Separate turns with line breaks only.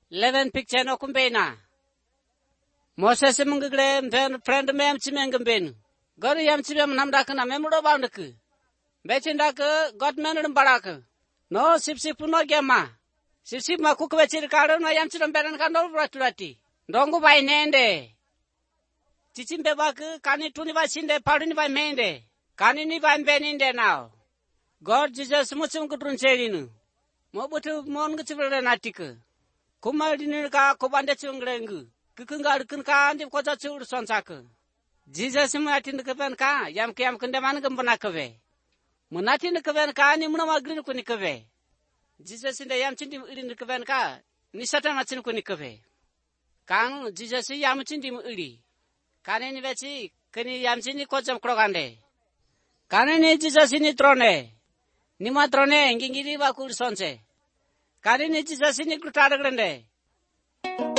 11 picture no kumbena. Moses munggle mpen friend mem chimengben. God yam chibem namdak na memudo bandak. Bechindak God menum barak. No sip no gema. Sip ma kukwechir karo no yam chidam beran kandol bratulati. Dongu by nende. Chichimbe bak kani tuni by sinde pardon by mende. Kani ni by beninde now. God Jesus muchum kudrun cherinu. Mobutu mon gchibra natik. Kumadin ka kubande chungrengu. Kukungar kunka and koza chur sonsak. Jesus matin kaven ka yam kiam kundaman gumbanakave. Munatin kaven ka ni munamagrin kunikave. Jesus in the yam chindim in the kaven ka nisatan machin kunikave. Kang Jesus yam chindim uri. Kanin vechi kani yam chini kozam krogande. Kanin Jesus in trone. Nima trone ngingiri bakur sonse. Kanin Jesus in krutadagrande.